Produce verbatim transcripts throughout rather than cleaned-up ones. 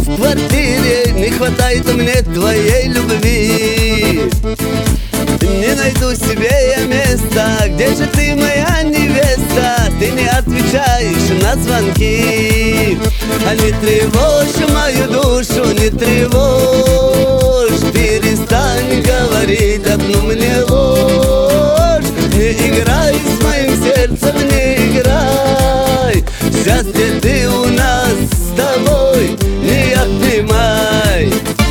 в квартире, не хватает мне твоей любви. Не найду себе я места, где же ты, моя невеста? Ты не отвечаешь на звонки, а не тревожь мою душу, не тревожь. Перестань говорить одну мне ложь, не играй с моим сердцем, не играй. Счастье ты у нас с тобой не отнимай.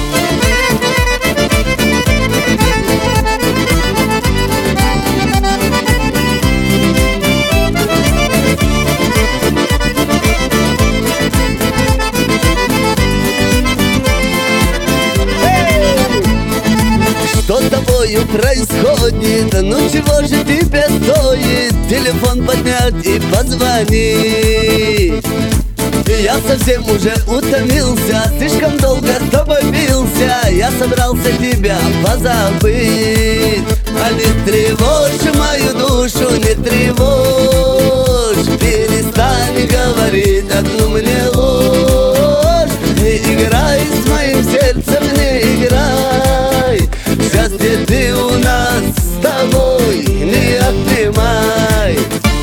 Что с тобою происходит? Ну чего же тебе стоит телефон поднять и позвонить? Я совсем уже утомился, слишком долго с тобой бился. Я собрался тебя позабыть, а не тревожь мою душу, не тревожь. Перестань говорить одну мне ложь, не играй с моим сердцем, не играй. Счастье ты у нас с тобой не отнимай.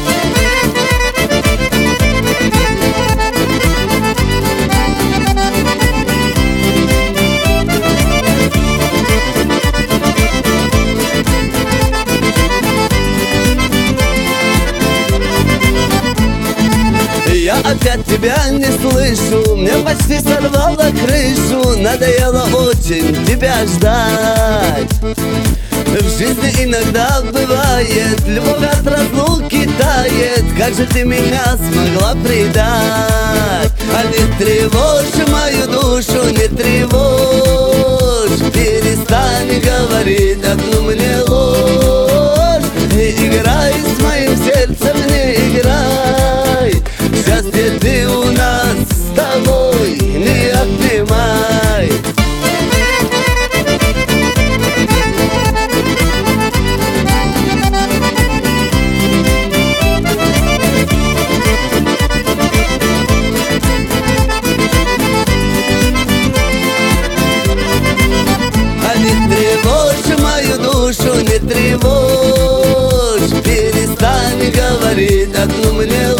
Я опять тебя не слышу, мне почти сорвало крышу. Надоело очень тебя ждать. В жизни иногда бывает, любовь от разлуки тает. Как же ты меня смогла предать? А не тревожь мою душу, не тревожь. Перестань говорить одну мне ложь, не играй с моим сердцем, не играй. Счастье ты у нас с тобой не отнимай. А не тревожь мою душу, не тревожь. Перестань говорить одну мне ложь.